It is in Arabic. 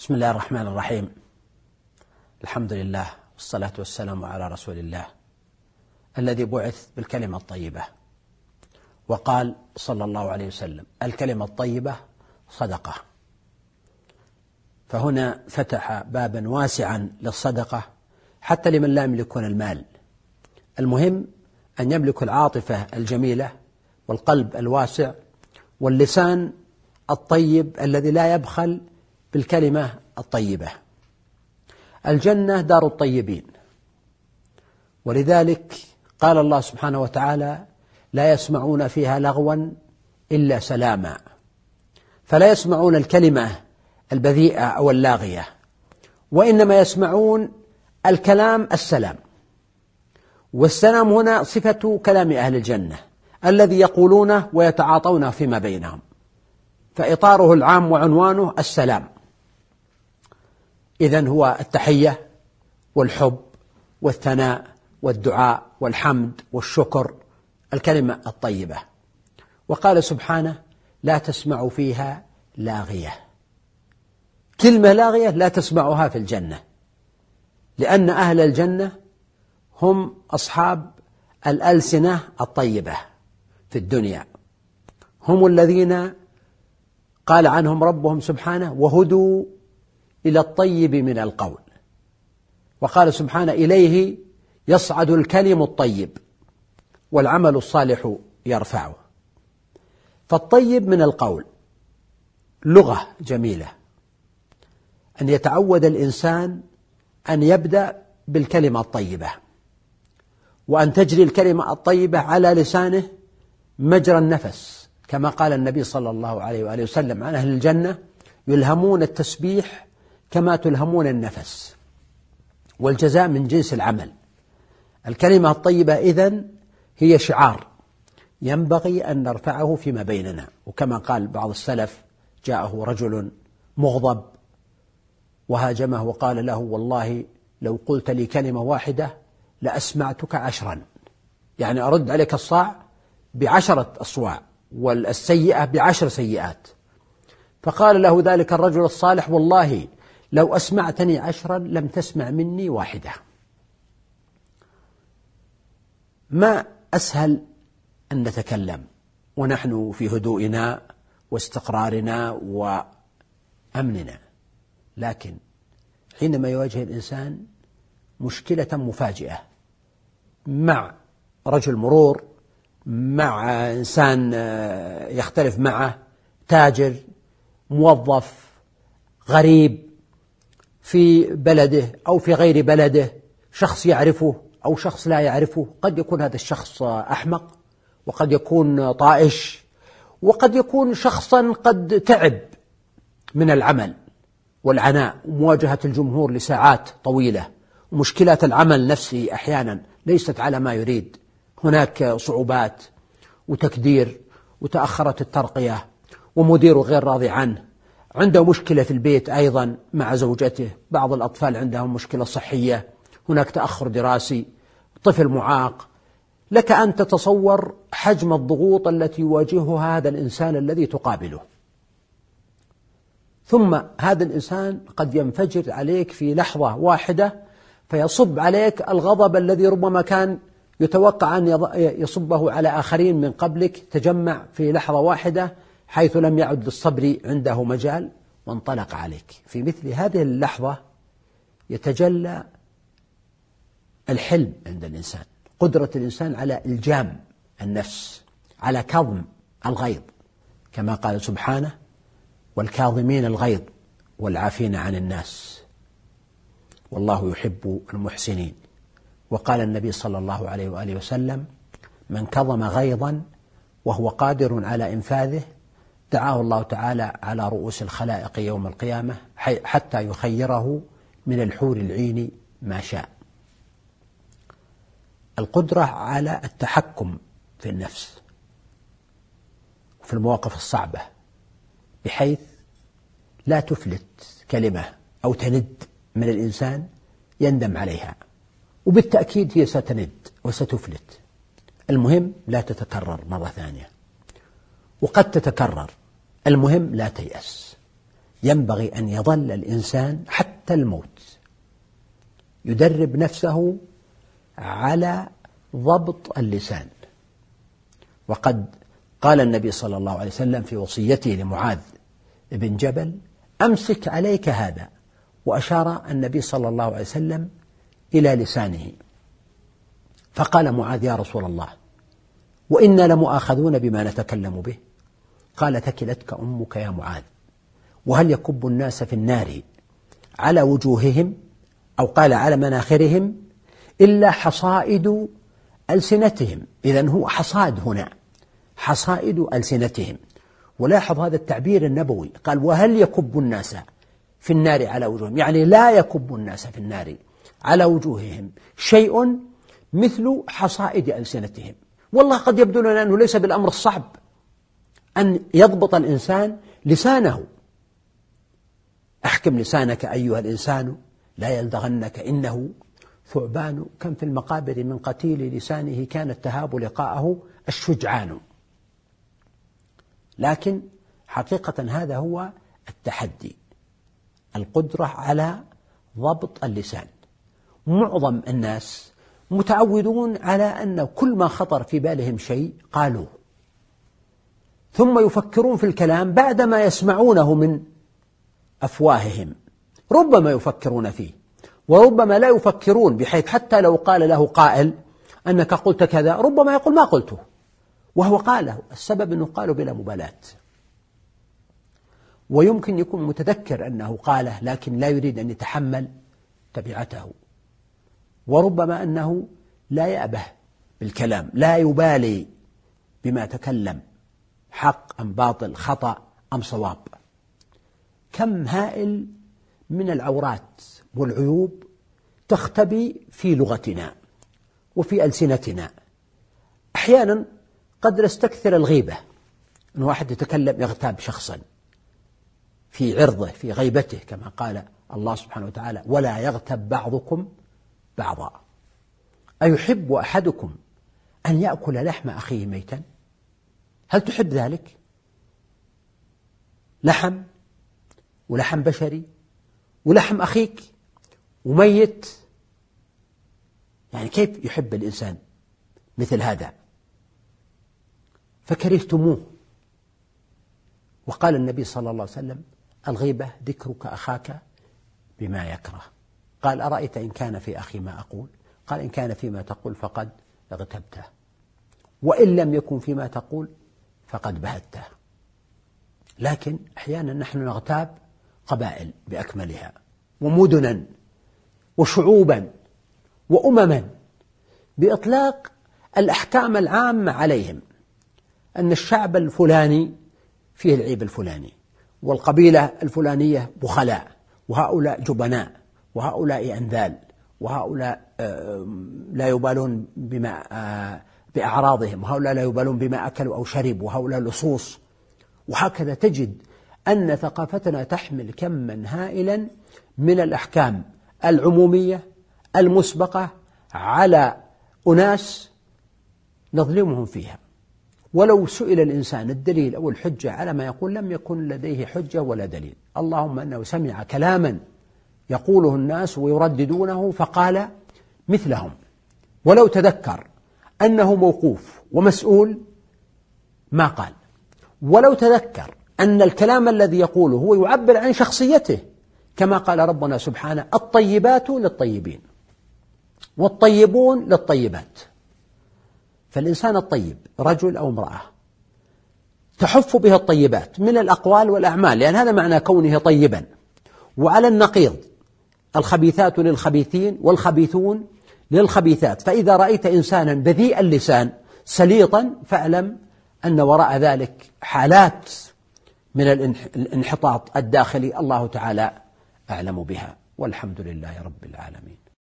بسم الله الرحمن الرحيم. الحمد لله والصلاة والسلام على رسول الله الذي بعث بالكلمة الطيبة، وقال صلى الله عليه وسلم: الكلمة الطيبة صدقة. فهنا فتح بابا واسعا للصدقة حتى لمن لا يملكون المال. المهم أن يملك العاطفة الجميلة والقلب الواسع واللسان الطيب الذي لا يبخل بالكلمة الطيبة. الجنة دار الطيبين، ولذلك قال الله سبحانه وتعالى: لا يسمعون فيها لغوا إلا سلاما. فلا يسمعون الكلمة البذيئة أو اللاغية، وإنما يسمعون الكلام السلام. والسلام هنا صفة كلام أهل الجنة الذي يقولونه ويتعاطونه فيما بينهم، فإطاره العام وعنوانه السلام. إذن هو التحية والحب والثناء والدعاء والحمد والشكر، الكلمة الطيبة. وقال سبحانه: لا تسمع فيها لاغية. كلمة لاغية لا تسمعها في الجنة، لأن أهل الجنة هم أصحاب الألسنة الطيبة في الدنيا، هم الذين قال عنهم ربهم سبحانه: وهدوا إلى الطيب من القول. وقال سبحانه: إليه يصعد الكلم الطيب والعمل الصالح يرفعه. فالطيب من القول لغة جميلة، أن يتعود الإنسان أن يبدأ بالكلمة الطيبة، وأن تجري الكلمة الطيبة على لسانه مجرى النفس، كما قال النبي صلى الله عليه وآله وسلم عن أهل الجنة: يلهمون التسبيح كما تلهمون النفس، والجزاء من جنس العمل. الكلمة الطيبة إذن هي شعار ينبغي أن نرفعه فيما بيننا. وكما قال بعض السلف: جاءه رجل مغضب وهاجمه وقال له: والله لو قلت لي كلمة واحدة لأسمعتك 10، يعني أرد عليك الصاع ب10 أصواع والسيئة ب10 سيئات. فقال له ذلك الرجل الصالح: والله لو أسمعتني 10 لم تسمع مني واحدة. ما أسهل أن نتكلم ونحن في هدوئنا واستقرارنا وأمننا، لكن حينما يواجه الإنسان مشكلة مفاجئة مع رجل مرور، مع إنسان يختلف معه، تاجر، موظف، غريب في بلده أو في غير بلده، شخص يعرفه أو شخص لا يعرفه، قد يكون هذا الشخص أحمق، وقد يكون طائش، وقد يكون شخصا قد تعب من العمل والعناء ومواجهة الجمهور لساعات طويلة، ومشكلات العمل نفسه أحيانا ليست على ما يريد، هناك صعوبات وتكدير وتأخرت الترقية ومديره غير راضي عنه، عنده مشكلة في البيت أيضا مع زوجته، بعض الأطفال عندهم مشكلة صحية، هناك تأخر دراسي، طفل معاق. لك أن تتصور حجم الضغوط التي يواجهها هذا الإنسان الذي تقابله. ثم هذا الإنسان قد ينفجر عليك في لحظة واحدة فيصب عليك الغضب الذي ربما كان يتوقع أن يصبه على آخرين من قبلك، تجمع في لحظة واحدة حيث لم يعد للصبر عنده مجال وانطلق عليك. في مثل هذه اللحظة يتجلى الحلم عند الإنسان، قدرة الإنسان على إلجام النفس، على كظم الغيظ، كما قال سبحانه: والكاظمين الغيظ والعافين عن الناس والله يحب المحسنين. وقال النبي صلى الله عليه وآله وسلم: من كظم غيظا وهو قادر على إنفاذه دعاه الله تعالى على رؤوس الخلائق يوم القيامة حتى يخيره من الحور العين ما شاء. القدرة على التحكم في النفس في المواقف الصعبة، بحيث لا تفلت كلمة أو تند من الإنسان يندم عليها، وبالتأكيد هي ستند وستفلت. المهم لا تتكرر مرة ثانية، وقد تتكرر، المهم لا تيأس. ينبغي أن يظل الإنسان حتى الموت يدرب نفسه على ضبط اللسان. وقد قال النبي صلى الله عليه وسلم في وصيته لمعاذ بن جبل: أمسك عليك هذا، وأشار النبي صلى الله عليه وسلم إلى لسانه. فقال معاذ: يا رسول الله، وإنا لمؤاخذون بما نتكلم به. قال: ثكلتك أمك يا معاذ، وهل يكب الناس في النار على وجوههم، أو قال على مناخرهم، إلا حصائد ألسنتهم. إذن هو حصاد هنا، حصائد ألسنتهم. ولاحظ هذا التعبير النبوي، قال: وهل يكب الناس في النار على وجوههم، يعني لا يكب الناس في النار على وجوههم شيء مثل حصائد ألسنتهم. والله قد يبدو لنا أنه ليس بالأمر الصعب أن يضبط الإنسان لسانه. أحكم لسانك أيها الإنسان لا يلدغنك إنه ثعبان، كم في المقابر من قتيل لسانه كانت تهاب لقاءه الشجعان. لكن حقيقة هذا هو التحدي، القدرة على ضبط اللسان. معظم الناس متعودون على أن كل ما خطر في بالهم شيء قالوه، ثم يفكرون في الكلام بعدما يسمعونه من أفواههم. ربما يفكرون فيه وربما لا يفكرون، بحيث حتى لو قال له قائل أنك قلت كذا ربما يقول ما قلته وهو قاله، السبب أنه قاله بلا مبالاة. ويمكن يكون متذكر أنه قاله لكن لا يريد أن يتحمل تبعته. وربما أنه لا يأبه بالكلام، لا يبالي بما تكلم، حق أم باطل، خطأ أم صواب. كم هائل من العورات والعيوب تختبي في لغتنا وفي ألسنتنا. أحيانا قد نستكثر الغيبة، أن واحد يتكلم يغتاب شخصا في عرضه في غيبته، كما قال الله سبحانه وتعالى: ولا يغتب بعضكم بعضا. أيحب أحدكم أن يأكل لحم أخيه ميتا؟ هل تحب ذلك؟ لحم ولحم بشري ولحم أخيك وميت، يعني كيف يحب الإنسان مثل هذا؟ فكرهتموه. وقال النبي صلى الله عليه وسلم: الغيبة ذكرك أخاك بما يكره. قال: أرأيت إن كان في أخي ما أقول؟ قال: إن كان فيما تقول فقد اغتبته، وإن لم يكن فيما تقول فقد بهته. لكن أحيانا نحن نغتاب قبائل بأكملها، ومدنا وشعوبا وأمما، بإطلاق الأحكام العامة عليهم، أن الشعب الفلاني فيه العيب الفلاني، والقبيلة الفلانية بخلاء، وهؤلاء جبناء، وهؤلاء أنذال، وهؤلاء لا يبالون بأعراضهم، وهؤلاء لا يبالون بما أكلوا أو شربوا، وهؤلاء لصوص. وهكذا تجد أن ثقافتنا تحمل كما هائلا من الأحكام العمومية المسبقة على أناس نظلمهم فيها. ولو سئل الإنسان الدليل أو الحجة على ما يقول لم يكن لديه حجة ولا دليل، اللهم أنه سمع كلاما يقوله الناس ويرددونه فقال مثلهم، ولو تذكر أنه موقوف ومسؤول ما قال، ولو تذكر أن الكلام الذي يقوله هو يعبر عن شخصيته، كما قال ربنا سبحانه: الطيبات للطيبين والطيبون للطيبات. فالإنسان الطيب رجل أو امرأة تحف به الطيبات من الأقوال والأعمال، لأن هذا معنى كونه طيبا. وعلى النقيض الخبيثات للخبيثين والخبيثون للخبيثات. فإذا رأيت إنسانا بذيء اللسان سليطا فاعلم أن وراء ذلك حالات من الانحطاط الداخلي الله تعالى أعلم بها، والحمد لله رب العالمين.